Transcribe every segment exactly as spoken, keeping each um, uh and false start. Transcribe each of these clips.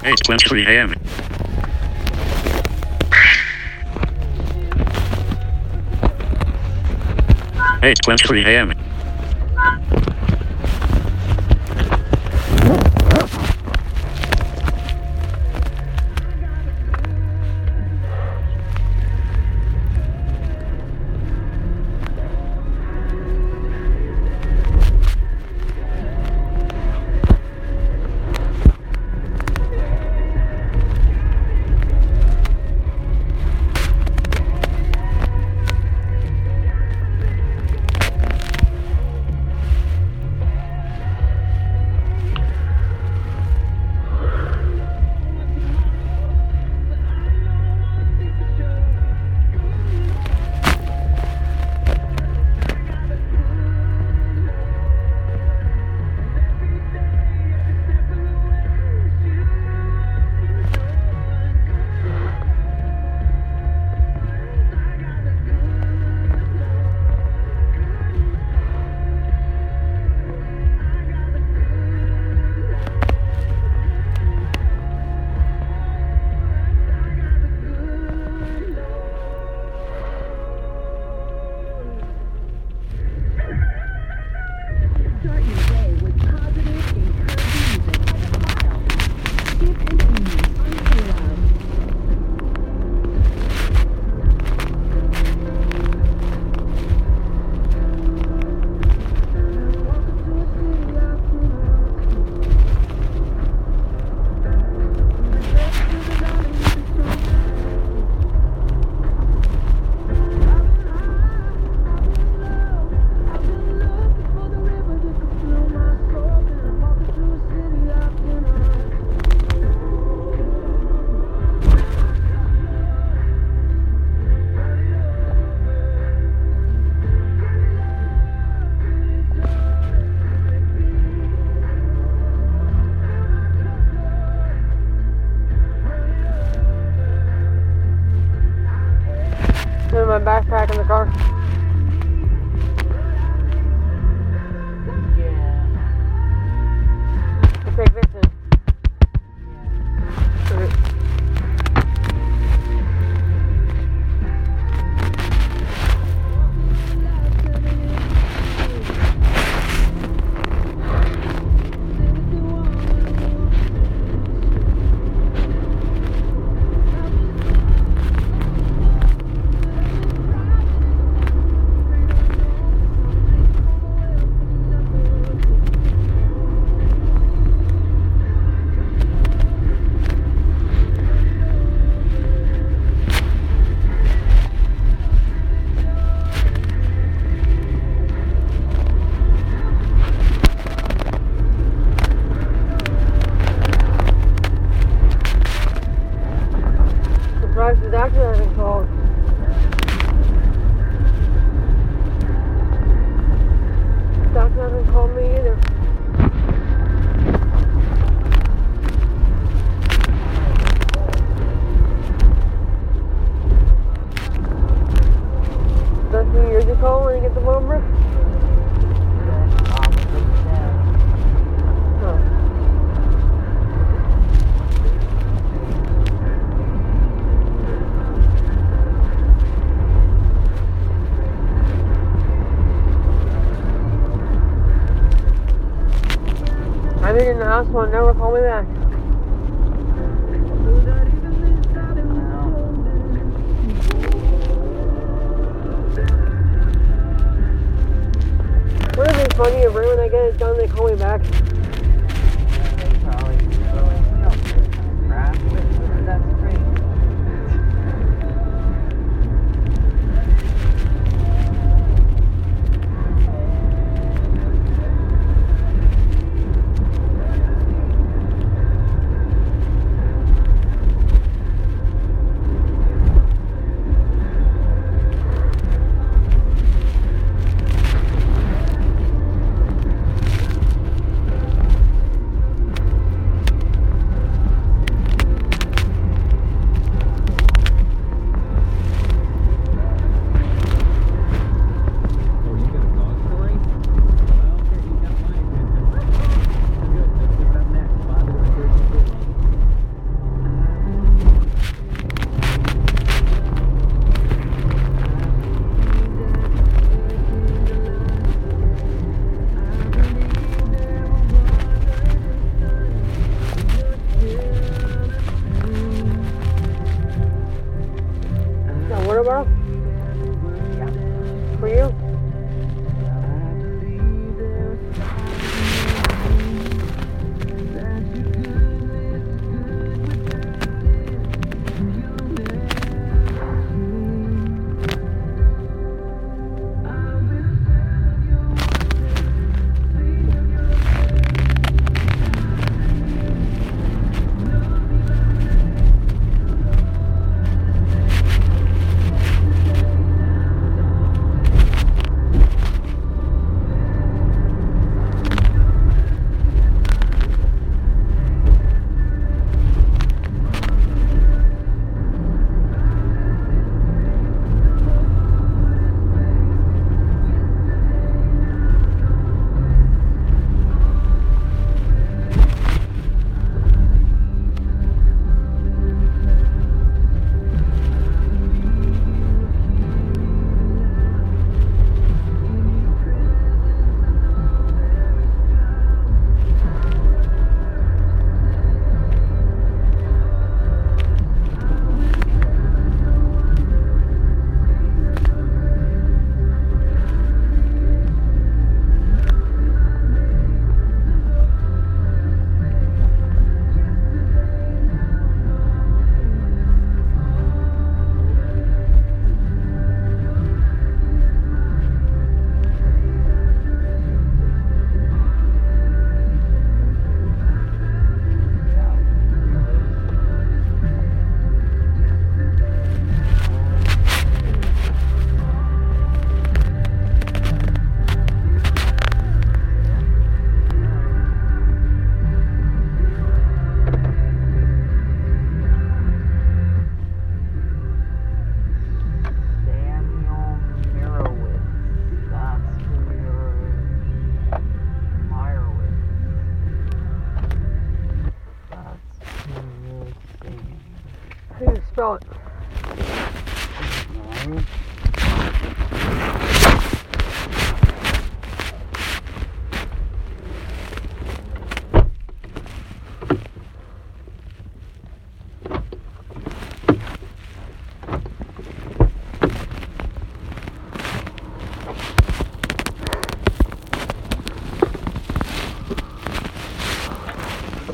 eight twenty-three a m eight twenty-three a m My backpack in the car. Yeah. To take Vincent. Okay. Surprised the doctor hasn't called. The doctor hasn't called me either. That's who you're to call when you get the number? I've been in the hospital and never called me back. Wouldn't it be funny if right when I get it done they call me back? Probably. You know, crap. That's great.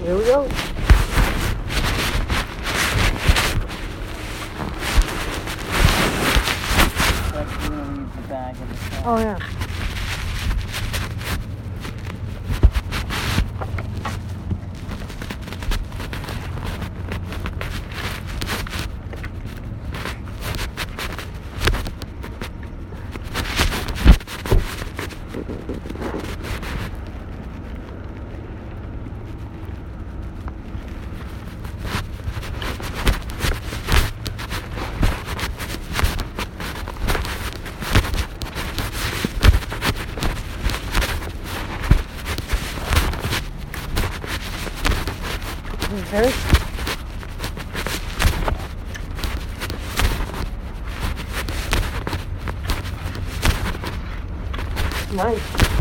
Here we go. That's you gonna leave the bag in the car. Oh, yeah. Okay. Nice.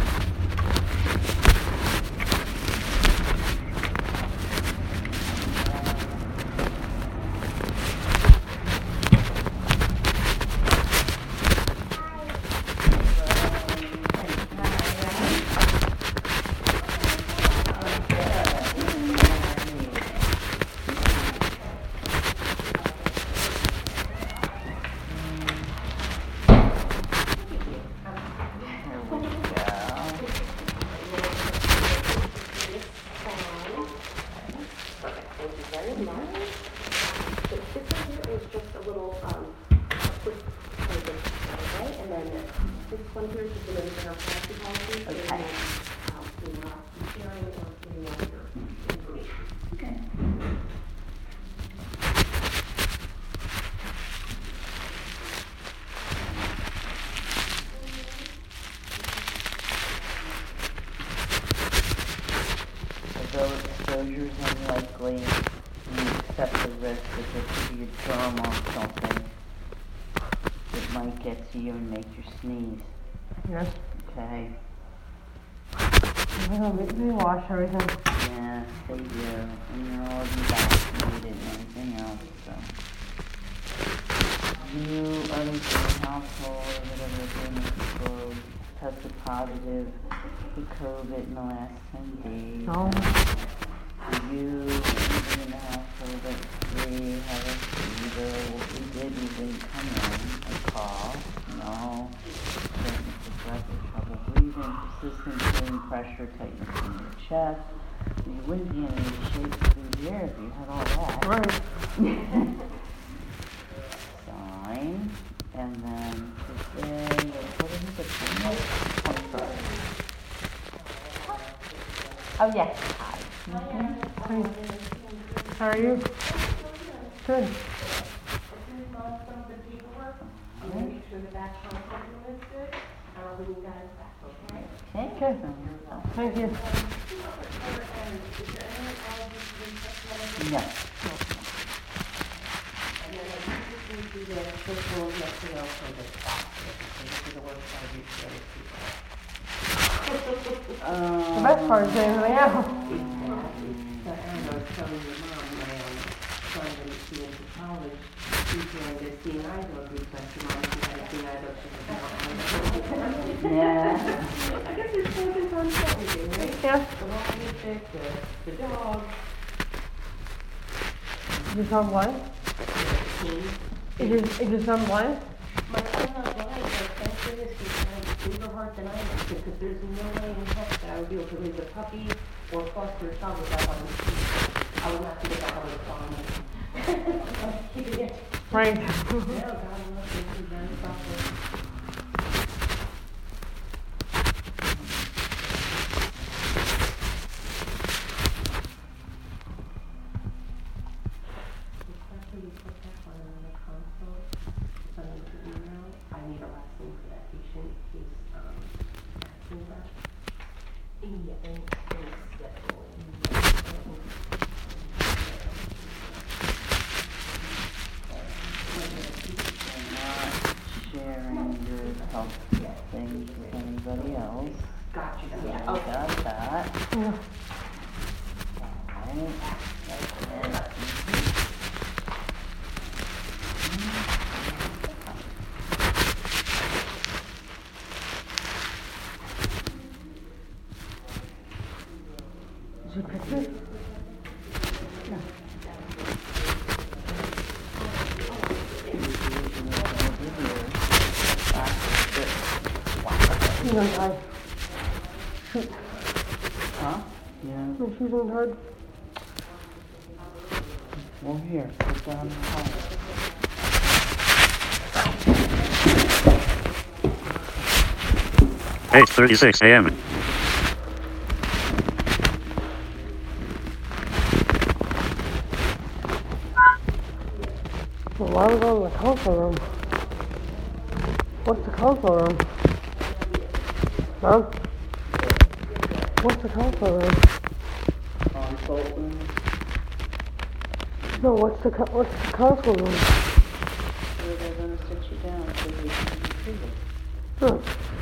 Although exposure is unlikely, you accept the risk that there could be a germ or something that might get to you and make you sneeze. Yes. Okay? They're gonna make me wash everything. Yeah, they do. And you're already vaccinated and everything else, so. You are the same household or whatever the name is called, tested positive for COVID in the last ten days. No. You, even in the household at three, have a fever. What we did, we didn't come in, a cough, no. Shortness of breath or trouble breathing, persistent pain, pressure, tightness in your chest. You wouldn't be in any shape through here if you had all that. Right. Sign. And then today, what is it, the twentieth? twenty-first. Oh, yes. Hi. Mm-hmm. Hey. How are you? Good. Okay. Thank you. No. The best part is getting to the house. Yeah. I guess there's focus on everything, right? Yeah. The home music, the, the dog, Is this on what? the team. Is this, is this on what? My son's not blind, but thank goodness he's had a bigger heart than I am, because there's no way in heck that I would be able to raise a puppy or foster a child without having to teach. I would not be able to farm it. Right. Yeah, God loves me, he's very thoughtful. Things with anybody else. Gotcha. So Yeah. we Okay. got that. Yeah. Alright. That's it. Is your picture? She's untied. Shoot. Huh? Yeah. No, she's untied. Well, here, put down the hole. eight thirty-six a m Well, why are we going to the console room? What's the console room? Mom? What's the console room? Console room. No, what's the co- what's the console room? Where they're gonna sit you down so you can retrieve it. Huh.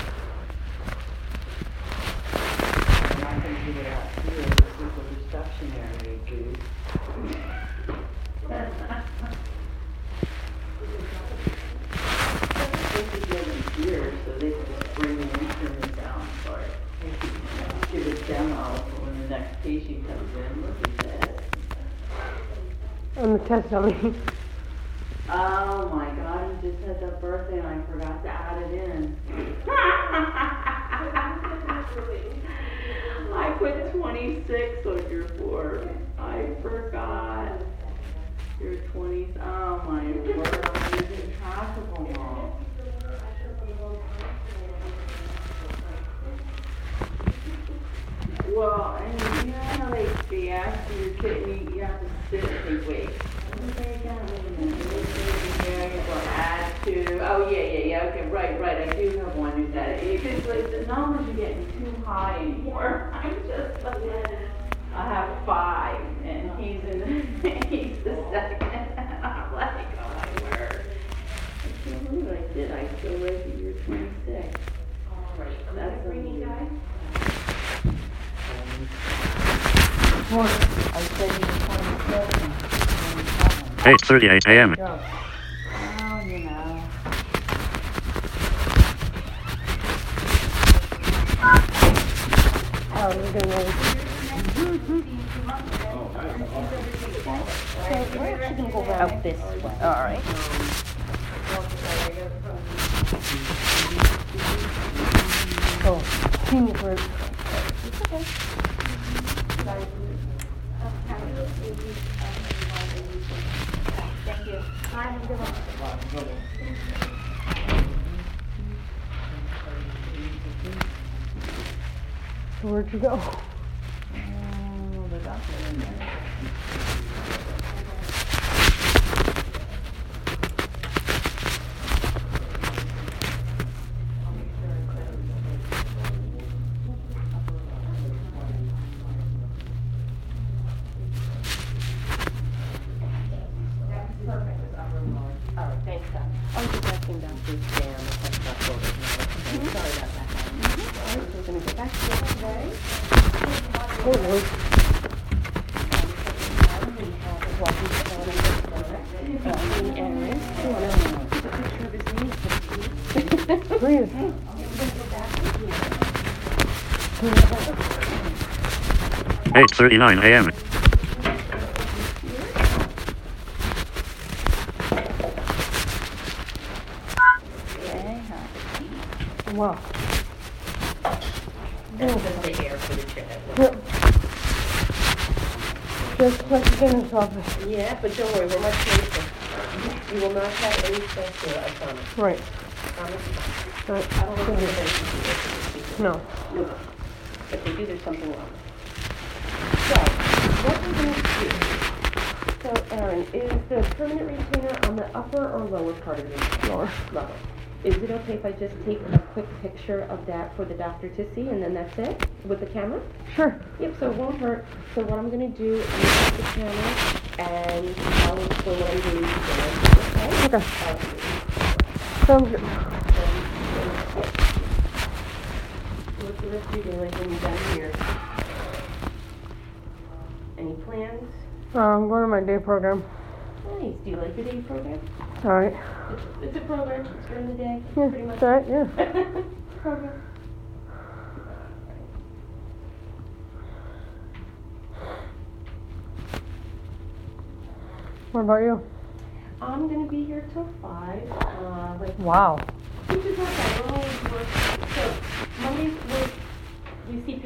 I'm not gonna do it out here. This is the reception area, dude. This is getting here, so they can just bring the instruments down for it. Give a demo for when the next patient comes in. Look at that. And the test dummy. Oh my God, he just had that birthday and I forgot to add it in. I put twenty-six on your form. I forgot. You're twenty, oh my word, I'm losing track of them all. Well, and you know how they, they ask you, your kidney, you have to sit and say, wait. Add to, oh yeah, yeah, yeah, okay, right, right, I do have one who's at it. It's like the numbers are getting too high anymore. I'm just like, I have five, and he's in, he's the second, and I'm like, oh my word. I can't believe I did, I still raised that you're twenty-six. Alright, that's bringing guys. I said you were twenty-seven. eight thirty-eight a m Oh, you know. Oh, we're doing it. So we're actually gonna go around this way. All right. Oh, senior group. Thank you. Bye, have a good one. So where'd you go? Oh, the doctor in there. All right, thanks, Doc. I was just asking Doctor Stan a question about photos now. Sorry about that. All right, so we're gonna go back to this today. Oh, Lord. We have a walking photo of the Aaron. Oh, no, no. It's a picture of his niece. Please. eight thirty-nine a m Wow. That's just the air for the chair. Yep. Just like the dentist's office. Yeah, but don't worry, we're much safer. You will not have any stress here, I promise. Right. Promise. Right. I don't think there's anything to do. No. No. If they do, there's something wrong. So, what we're going to do, so Aaron, is the permanent retainer on the upper or lower part of your Lower. level? Is it okay if I just take a quick picture of that for the doctor to see, and then that's it, with the camera? Sure. Yep, so it won't hurt. So what I'm going to do is take the camera, and I'll explain what I'm doing to Dan, okay? Okay. Uh, Sounds good. What's the rest of your day like when you're done here? Any plans? Uh, I'm going to my day program. Nice. Do you like your day program? All right. It's, it's a program. It's during the day. Yeah, Pretty much. it's all right, yeah. Program. What about you? I'm gonna be here till five. Uh, like Wow. which is not bad. We're only working. So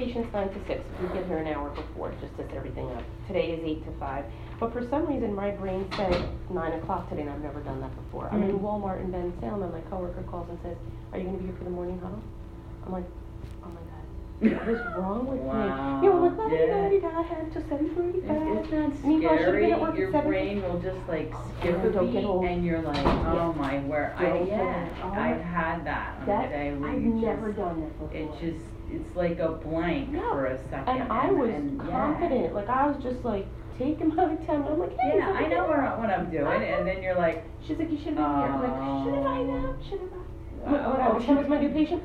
patient's nine to six. We get here an hour before just to set everything up. Today is eight to five. But for some reason, my brain said nine o'clock today, and I've never done that before. I'm in Walmart in Ben Salem, and my coworker calls and says, "Are you going to be here for the morning huddle?" I'm like, "Oh my God, what is wrong with Wow. me?" You know, like, "Oh, Yeah. yeah. I had to seven forty-five." Isn't that Meanwhile, I should've scary? been at work at Your seven. brain will just like skip Oh, a don't get beat old. and you're like, oh my, where, I, Don't yeah, get old. I've had that on That, the day where I've you never just, done that before. it just, it's like a blank No. for a second. And I was and, yeah. confident, like I was just like taking my time. I'm like, "Hey, Yeah, I something know good." what, I- what I'm doing, and then you're like, She's like, "You should have been here." I'm like, "Should have I now? Should have I?" Oh. Oh, oh, she was my new patient.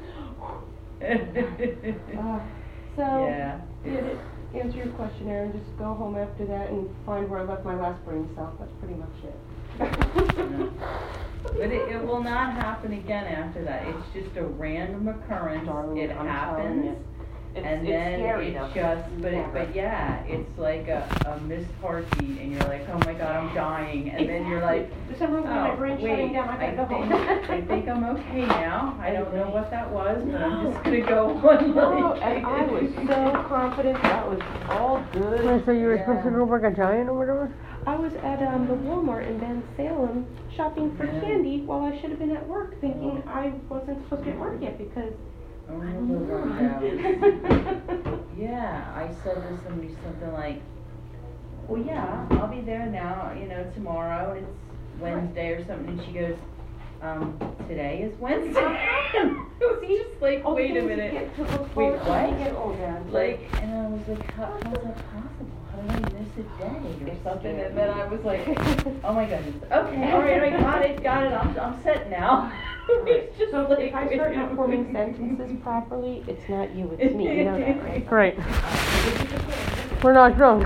Uh, so, yeah. yeah, it's- to answer your question, Aaron, just go home after that and find where I left my last brain cell. That's pretty much it. But it, it will not happen again after that. It's just a random occurrence. Darling, It I'm telling happens. you. It's, And it's then scary it though. just, but, it, Never. but yeah, it's like a, a missed heartbeat, and you're like, oh my god, I'm dying, and then you're like, For some reason, my oh, brain's shutting wait, down. I I gotta go think, home. I think I'm okay now. I don't know what that was, but I'm No. just gonna go on No, like. and I was so confident that was all good. Wait, so you were Yeah. supposed to go work at Giant or whatever? I was at um, the Walmart in Ben Salem shopping for Yeah. candy while I should have been at work, thinking I wasn't supposed to be at work yet because. I remember one day. Yeah, I said to somebody something like, well, yeah, I'll be there now, you know, tomorrow, it's Wednesday or something, and she goes, um, today is Wednesday. It was just like, All the wait a things you minute, get to look wait, forward to when what? you get older. Like, and I was like, how, how's that possible? How did I miss a day or something? And then I was like, oh my goodness, okay, all right, I got it, got it, I'm, I'm set now. It's just So like, if I start not forming sentences properly, it's not you, it's me. You know that, right? Great. We're not drunk.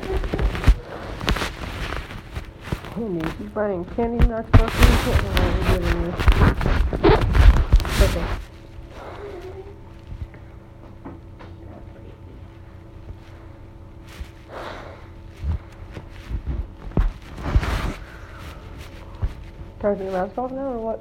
Candy, she's buying candy, not sparkling candy. Oh, we're getting this. Okay. Trying to take your mask off now or what?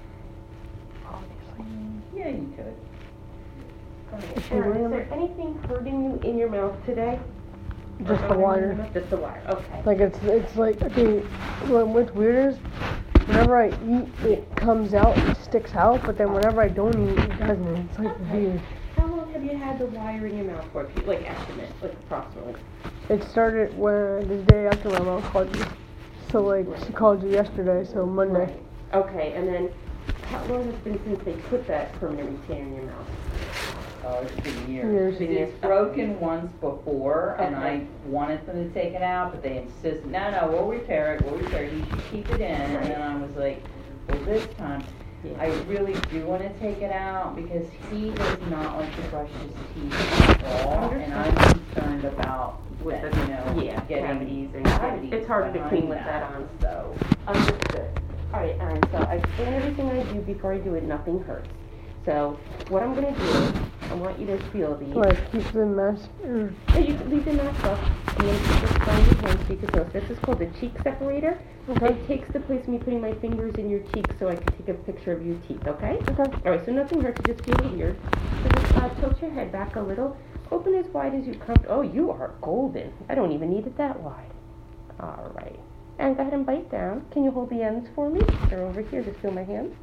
Obviously. Yeah, you could. Sharon, is there anything hurting you in your mouth today? Just the wire. Just the wire, okay. Like it's it's like okay, what, what's weird is whenever I eat it comes out, it sticks out, but then whenever I don't eat it doesn't. It's like weird. How long have you had the wire in your mouth for, if you, like estimate, like approximately? It started when the day after my mom called you. So like she called you yesterday, so Monday. Right. Okay, and then how long has it been since they put that permanent retainer in your mouth? Oh, it's been Years. years. Been It's years. broken once before, and Okay. I wanted them to take it out, but they insisted, no, no, we'll repair it, we'll repair it, you should keep it in. And then I was like, well, this time, Yeah. I really do want to take it out, because he does not like to brush his teeth at all, and I'm concerned about, With that, the- you know, yeah, getting cavities and cavities it's harder to behind clean with that on. So, Understood. All right, Aaron, so I explain everything I do before I do it, nothing hurts. So what I'm gonna do, I want you to feel these. Like keep the mask. Or, So you can leave the mask up, and then put this on your hand so you can feel it. This is called the cheek separator. Okay. It takes the place of me putting my fingers in your cheeks so I can take a picture of your teeth, okay? okay. All right, so nothing hurts, you just feel it here. So just uh, tilt your head back a little, open as wide as you come. Oh, you are golden. I don't even need it that wide. All right. And go ahead and bite down. Can you hold the ends for me? They're over here, just feel my hands.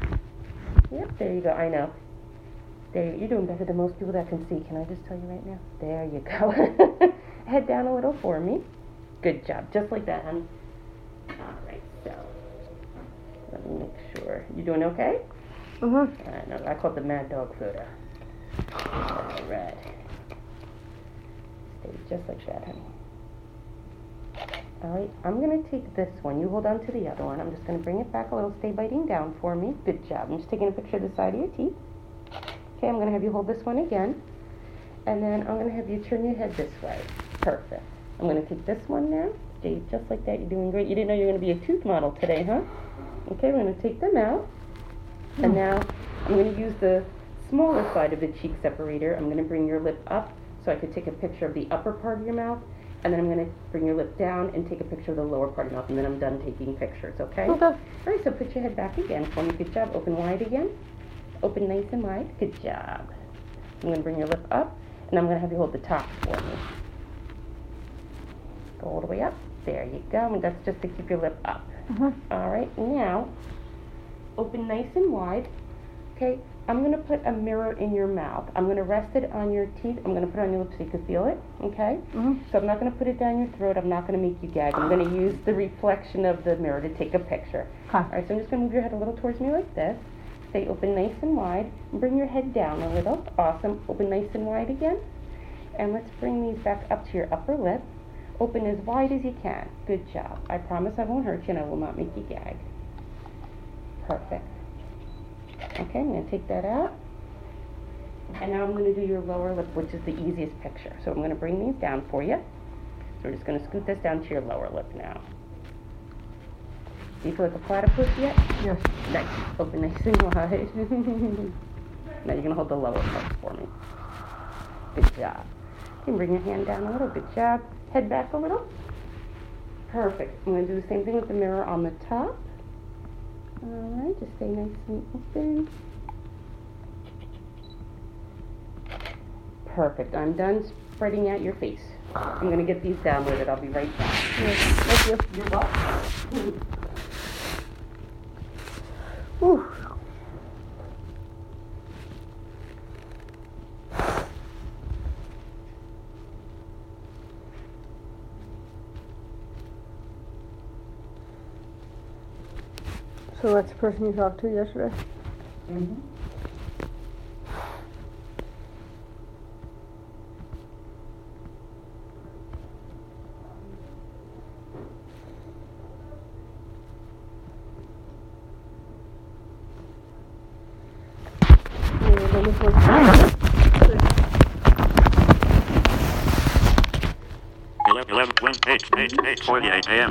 Yep, there you go, I know. There, you're doing better than most people that can see. Can I just tell you right now? There you go. Head down a little for me. Good job, just like that, honey. All right, so let me make sure. You doing okay? Uh huh. I know, I call it the mad dog photo. All right. Stay just like that, honey. All right, I'm going to take this one. You hold on to the other one. I'm just going to bring it back a little. Stay biting down for me. Good job. I'm just taking a picture of the side of your teeth. Okay, I'm going to have you hold this one again. And then I'm going to have you turn your head this way. Perfect. I'm going to take this one now. Stay just like that. You're doing great. You didn't know you were going to be a tooth model today, huh? Okay, we're going to take them out. And now I'm going to use the smaller side of the cheek separator. I'm going to bring your lip up so I could take a picture of the upper part of your mouth. And then I'm going to bring your lip down and take a picture of the lower part of your mouth. And then I'm done taking pictures, okay? Okay. All right, so put your head back again for me. Good job. Open wide again. Open nice and wide. Good job. I'm going to bring your lip up. And I'm going to have you hold the top for me. Go all the way up. There you go. And that's just to keep your lip up. Mhm. All right, now, open nice and wide. Okay, I'm going to put a mirror in your mouth. I'm going to rest it on your teeth. I'm going to put it on your lips so you can feel it, okay? Mhm. So I'm not going to put it down your throat. I'm not going to make you gag. I'm going to use the reflection of the mirror to take a picture. Okay. All right, so I'm just going to move your head a little towards me like this. Stay open nice and wide. Bring your head down a little. Awesome. Open nice and wide again. And let's bring these back up to your upper lip. Open as wide as you can. Good job. I promise I won't hurt you and I will not make you gag. Perfect. Okay, I'm going to take that out. And now I'm going to do your lower lip, which is the easiest picture. So I'm going to bring these down for you. So we're just going to scoot this down to your lower lip now. Do you feel like a platypus yet? Yes. Nice. Open nice and wide. Now you're going to hold the lower part for me. Good job. You can bring your hand down a little. Good job. Head back a little. Perfect. I'm going to do the same thing with the mirror on the top. Alright, just stay nice and open. Perfect. I'm done spreading out your face. I'm going to get these downloaded. I'll be right back. Yes. Thank you. You're welcome. Whew. So that's the person you talked to yesterday? Mm-hmm. Yeah, let me put- eleven, eleven, eight, eight, eight forty-eight a.m.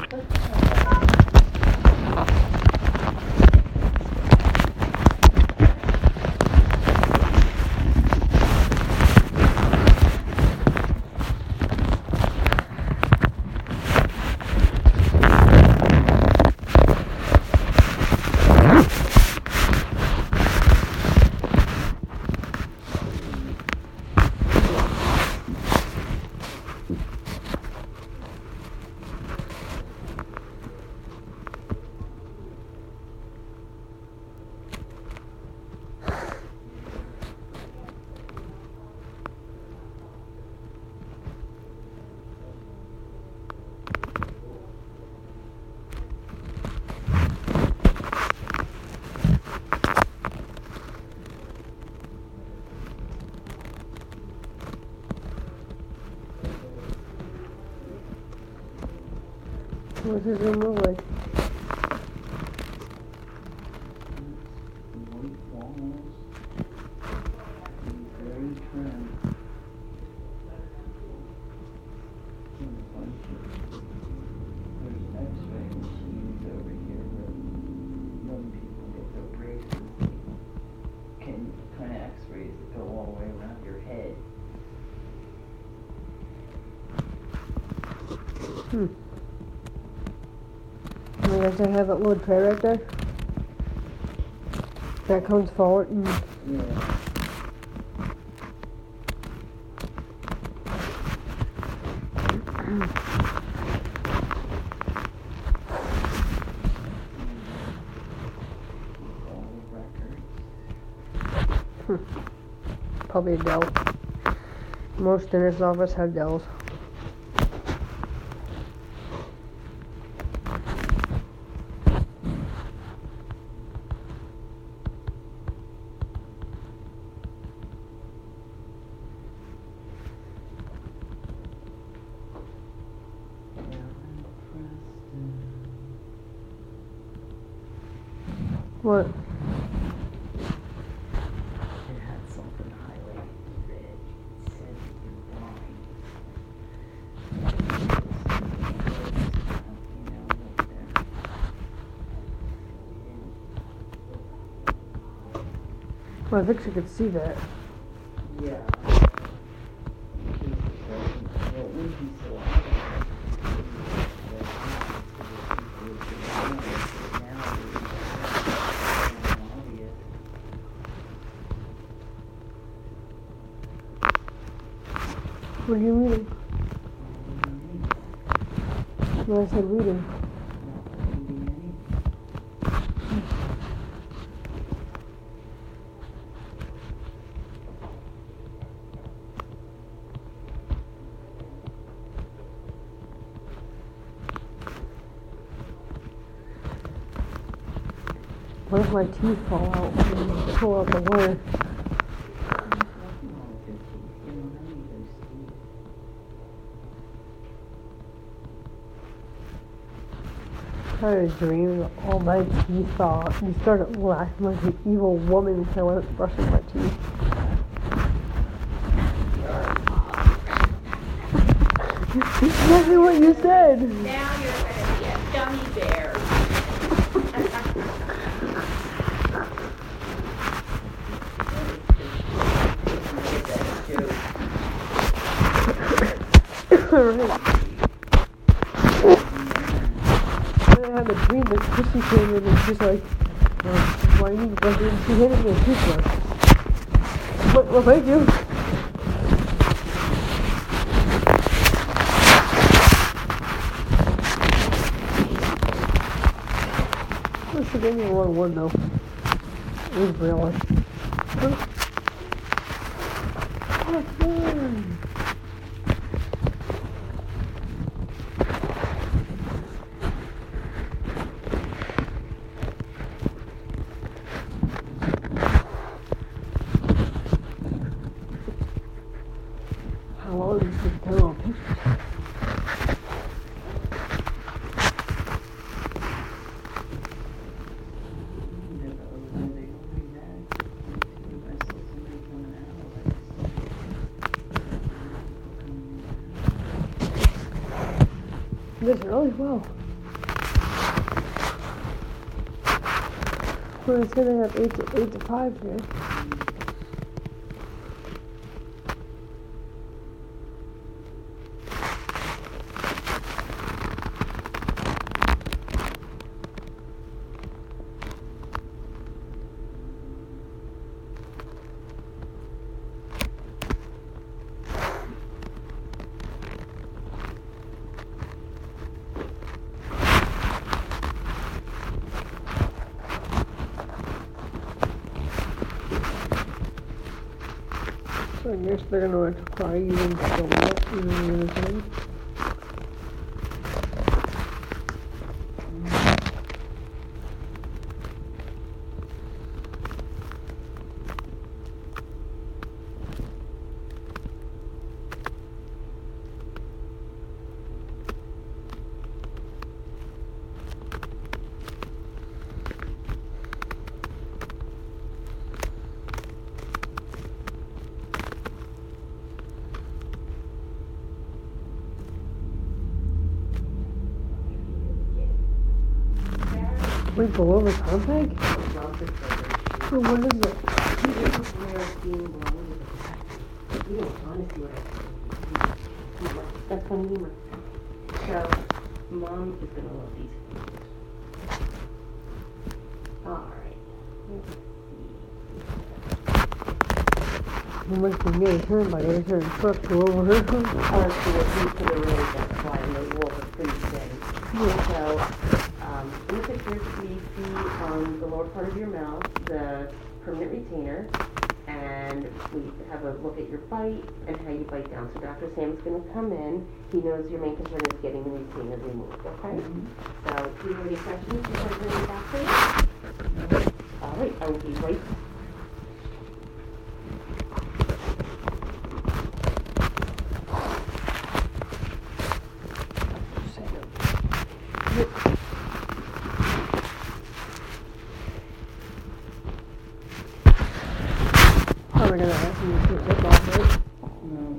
What's his room look like? White walls. Very trim. And a bunch of- There's X-ray machines over here where young people get their braces. Can kind of X-rays that go all the way around your head. Hmm. I guess I have that little tray right there. That comes forward and Yeah. All the records. probably a Dell. Most dentist office have Dells. What? It had something highlighted in red. It said you're blind. You know, look there. Well, I think she could see that. Yeah. Well, it wouldn't be so obvious. What are you reading? No, I said reading. What if my teeth fall out when you pull out the wire? I had a dream that all my teeth fell out and started laughing like an evil woman because I wasn't brushing my teeth. Exactly what you said! Now you're going to be a gummy bear. Alright. I had a dream that Chrissy came in and she's like, oh, why you need to brush your teeth? She handed me a toothbrush. Well, well, thank you. She gave me a wrong one though. It was really. Oh, fun. How long is this camera pictures? This really well. We're setting up eight to eight to five here. So I guess they're gonna try using the what in the thing. Wait, below the compact? Oh, what is it? You don't want to see what I see. That's funny humor. So, Mom is going to love these. Alright. You must be near the turn by every turn truck to over her. Uh, so we're into the road, that's why the walls are pretty steady. Yeah. So, um, in the pictures, we see on the lower part of your mouth the permanent retainer, and we have a look at your bite and how you bite down. So Doctor Sam's going to come in. He knows your main concern is getting the retainer removed, okay? Mm-hmm. So, do you have any questions before I bring it back to you? All right, I will be right back. Probably gonna ask you to take off, right? No.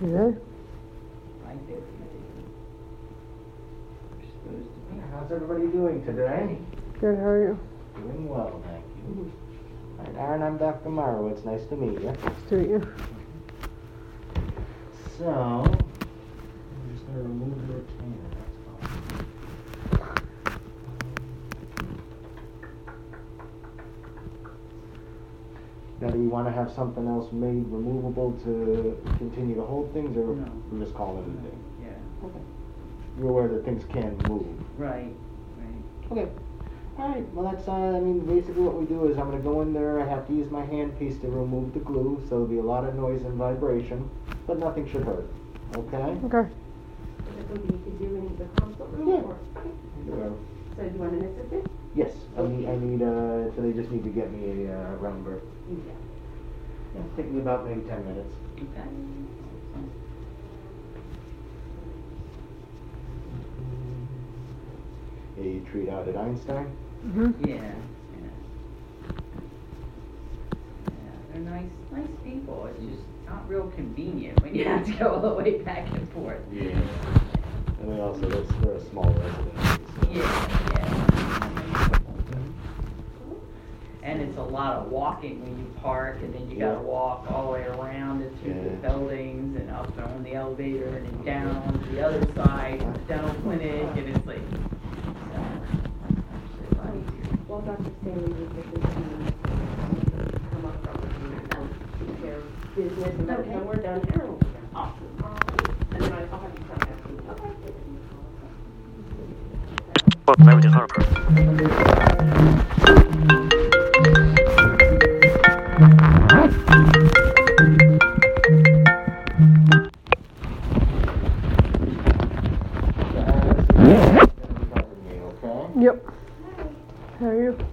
Yeah. Five fifty. We're supposed to be. How's everybody doing today? Good, how are you? Doing well, thank you. All right, Aaron, I'm Doctor Morrow. It's nice to meet you. Nice to meet you. So, I'm just going to remove the retainer, that's all. Now, do we want to have something else made removable to continue to hold things, or No. we're just calling it a day? Yeah. Okay. You're aware that things can move? Right, right. Okay. Alright, well that's, uh, I mean, basically what we do is I'm going to go in there, I have to use my handpiece to remove the glue, so there'll be a lot of noise and vibration, but nothing should hurt. Okay? Okay. Is it something you could do in the consult room? Yeah. Or, Uh, so do you want an assistant? yes, I need, I need, uh, so they just need to get me a uh, round bird. Yeah. It'll take me about maybe ten minutes. Okay. Yeah, you treat out at Einstein? Mm-hmm. Yeah, yeah. Yeah, they're nice, nice people. It's just not real convenient when you have to go all the way back and forth. Yeah. And they also, they're, they're a small residence. So. Yeah, yeah. And it's a lot of walking when you park, and then you gotta Yeah. walk all the way around and through the Yeah. buildings and up on the elevator and then down to the other side, to the dental clinic, and it's like, so, actually a lot easier. Well, Doctor Stanley was looking to come up from um, take care of business and let us know we're down here. Awesome. And then I- I'll have you contact me. Okay. Bob Meredith Harper. Okay? Yep. How are you?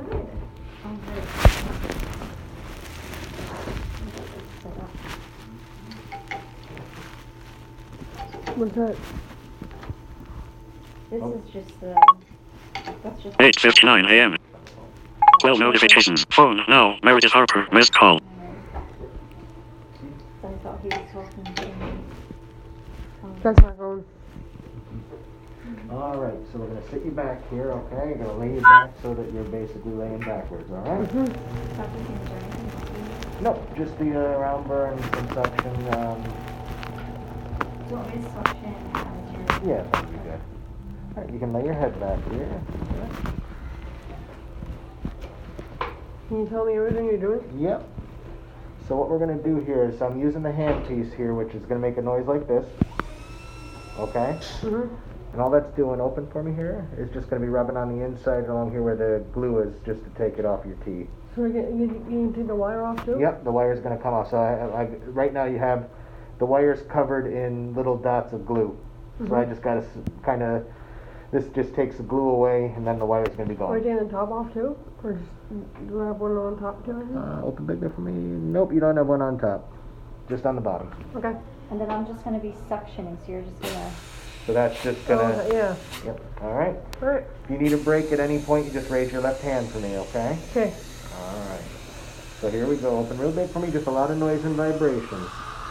What's that? This is just the, that's just. eight fifty-nine a m twelve notifications. Phone now. Meredith Harper. Missed call. I thought he was talking to me. Um, That's my phone. Alright, so we're going to sit you back here, okay? You're going to lay you back so that you're basically laying backwards, alright? Mm-hmm. Dr. James, or anything? No, just the uh, round burn, some suction, um, Do you want me to suction as your? yeah, that'd be good. Alright, you can lay your head back here. Can you tell me everything you're doing? Yep. So what we're going to do here is I'm using the handpiece here, which is going to make a noise like this. Okay? Mm-hmm. And all that's doing, open for me here, is just going to be rubbing on the inside along here where the glue is, just to take it off your teeth. So we get, you, you can take the wire off too? Yep, the wire's going to come off. So I, I, right now you have the wires covered in little dots of glue. So I Mhm. just got to kind of, this just takes the glue away, and then the wire's going to be Are you gone. taking the top off too? Or just, do I have one on top too? I think? Uh, open big there for me. Nope, you don't have one on top. Just on the bottom. Okay. And then I'm just gonna be suctioning, so you're just gonna, So that's just Oh, going okay, to, yeah. yep, all right. Alright. If you need a break at any point, you just raise your left hand for me, okay? Okay. All right. So here we go. Open real big for me. Just a lot of noise and vibration.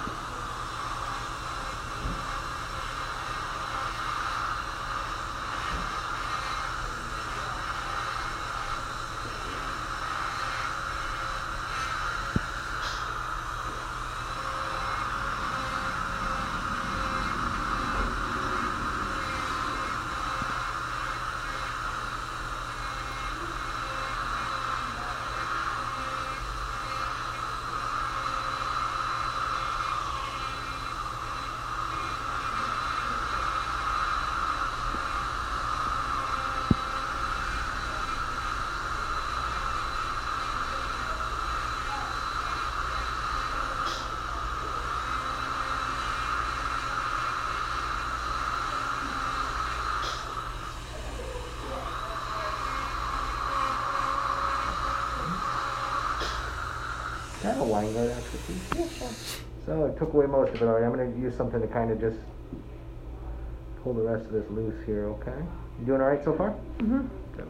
Is that a line guard extra piece? Yeah, sure. So I took away most of it already. I'm going to use something to kind of just hold the rest of this loose here, okay? You doing all right so far? Mm-hmm. Good.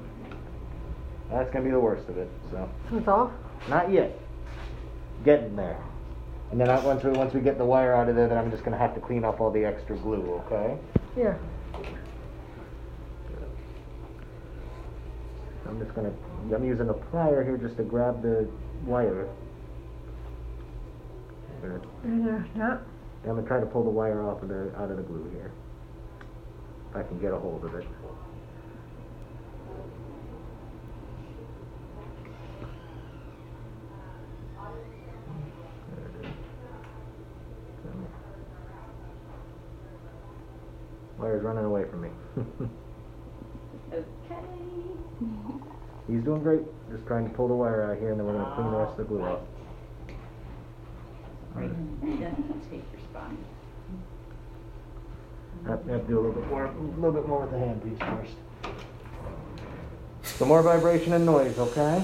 That's going to be the worst of it, so. So it's off? Not yet. Getting there. And then I, once we once we get the wire out of there, then I'm just gonna have to clean off all the extra glue. Okay. Yeah. I'm just gonna. I'm using a plier here just to grab the wire. There. Yeah. Yeah. I'm gonna try to pull the wire off of the out of the glue here. If I can get a hold of it. There it is. Wire's running away from me. Okay. He's doing great. Just trying to pull the wire out here, and then we're gonna clean the rest of the glue off. Right, then take your spine. I have to do a little bit more, a little bit more with the handpiece first. Some more vibration and noise, okay?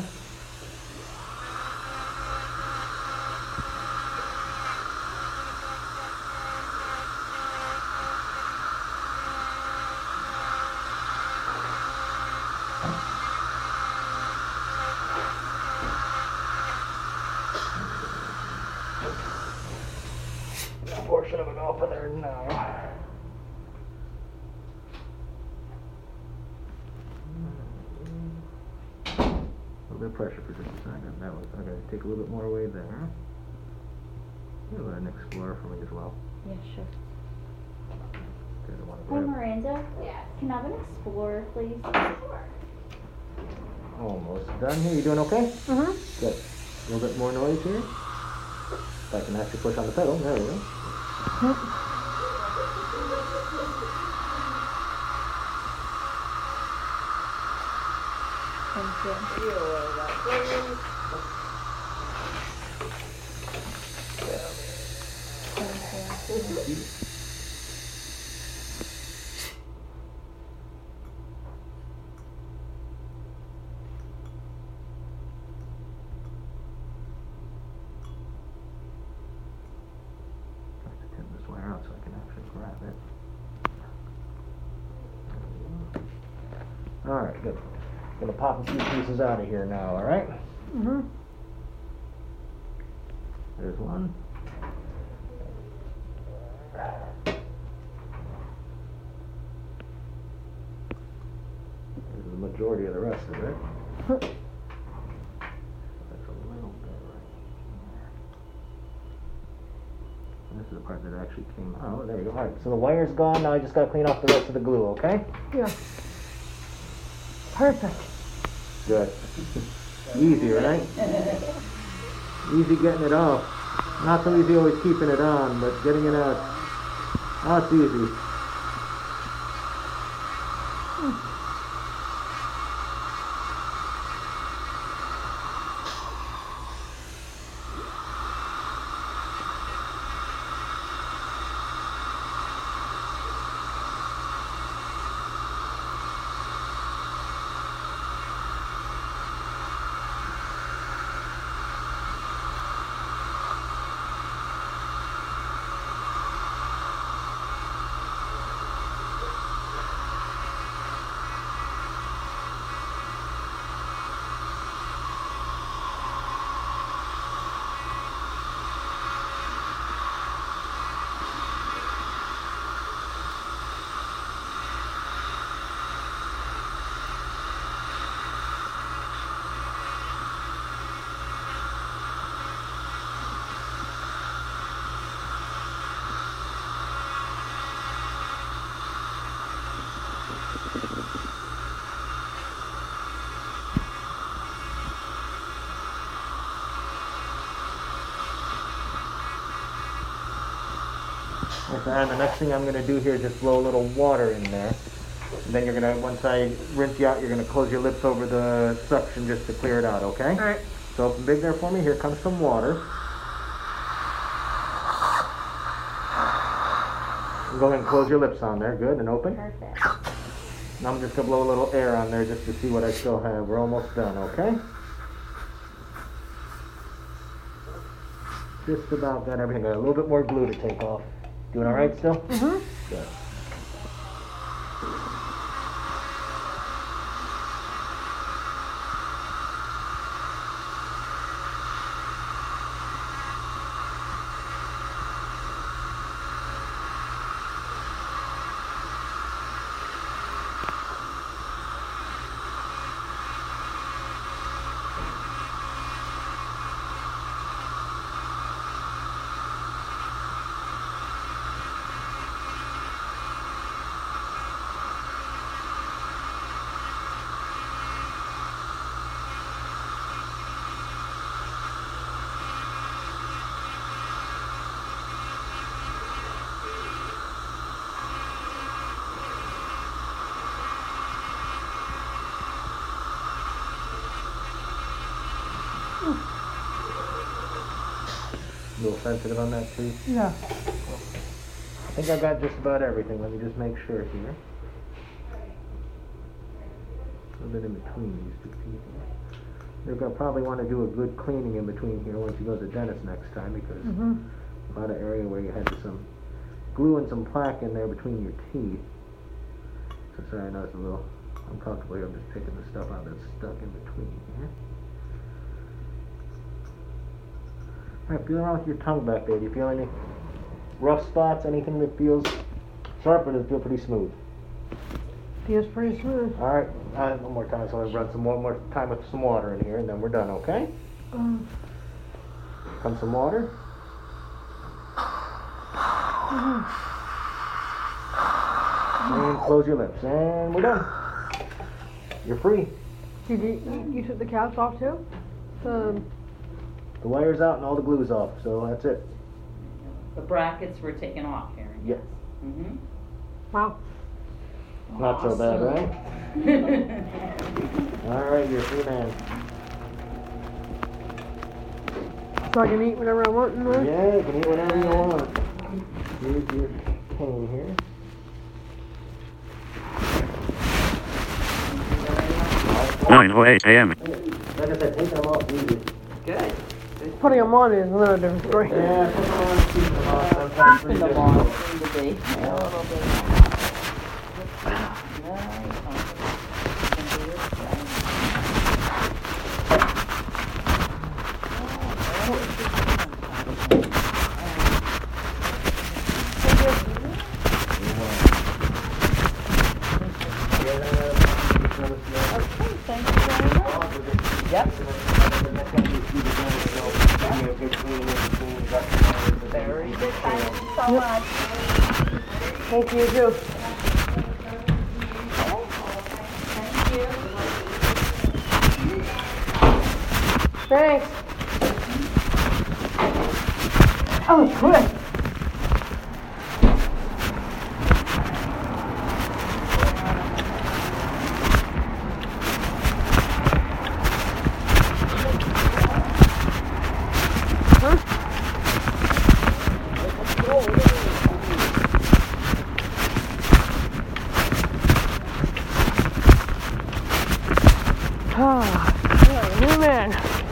Portion of it off of there now. A little bit of pressure for just a second. That was okay. Take a little bit more away there. You let an Explorer for me as well. Yeah, sure. Did I want to Hey, grab? Miranda. Yeah. Can I have an Explorer, please? Almost done here. You doing okay? Mhm. Good. A little bit more noise here. If I can actually push on the pedal. There we go. Thank you. Thank you. I have to tip this wire out so I can actually grab it. All right, good. Gonna pop a few pieces out of here now. All right. Mhm. There's one. There's the majority of the rest of it. That's a little bit right here. And this is the part that actually came out. Oh, there we go. All right, so the wire's gone. Now I just gotta clean off the rest of the glue, okay? Yeah. Perfect. Good. Easy, right? Easy getting it off. Not so easy always keeping it on, but getting it out, that's easy. Okay, and the next thing I'm going to do here is just blow a little water in there. And then you're going to, once I rinse you out, you're going to close your lips over the suction just to clear it out, okay? All right. So open big there for me. Here comes some water. Go ahead and close your lips on there. Good, and open. Perfect. Now I'm just going to blow a little air on there just to see what I still have. We're almost done, okay? Just about got everything. Got a little bit more glue to take off. Doing all right still? Mhm. Good. A little sensitive on that too. Yeah. I think I've got just about everything. Let me just make sure here. A little bit in between these two teeth here. You're gonna probably want to do a good cleaning in between here once you go to the dentist next time, because Mm-hmm. a lot of area where you had some glue and some plaque in there between your teeth. So sorry, I know it's a little uncomfortable here. I'm just picking the stuff out that's stuck in between here. Alright, feel around with your tongue back there. Do you feel any rough spots? Anything that feels sharp, or does it feel pretty smooth? Feels pretty smooth. Alright, uh, one more time, so I'll run some more, more time with some water in here, and then we're done, okay? Um, Come some water. And close your lips, and we're done. You're free. did you, you, you took the caps off too? Um, The wire's out and all the glue's off, so that's it. The brackets were taken off, Karen. Yes. Mm-hmm. wow. Not so bad, right? Alright, you're a free man. So I can eat whatever I want in there? Yeah, you can eat whatever you want. Here's your cane here. nine oh eight a.m. Like I said, take them off easy. Good. Putting them on is another different story. Yeah, put them on, keep them off. Sometimes Keeping pretty them on difficult. seemed to be a little bit. Yep. Very good. Thank you so much. Thank you too. Thank you. Thanks. Oh, good. Ah, yeah, new man.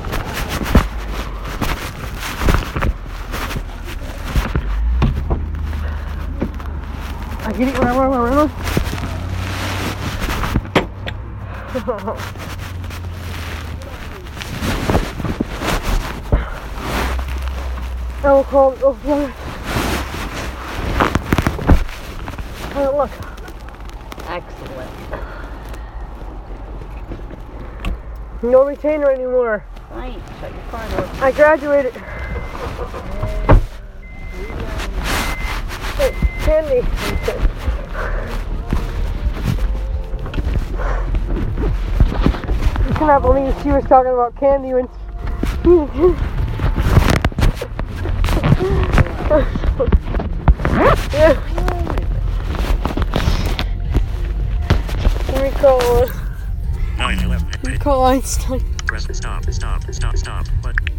I can eat whatever I want. I will call it over. Oh, look. Excellent. No retainer anymore. Right. Shut your car door. I graduated. Hey, Candy. You cannot believe she was talking about candy when. Yeah. Let me call. nine eleven. Let me call Einstein. Press stop, stop, stop, stop. What?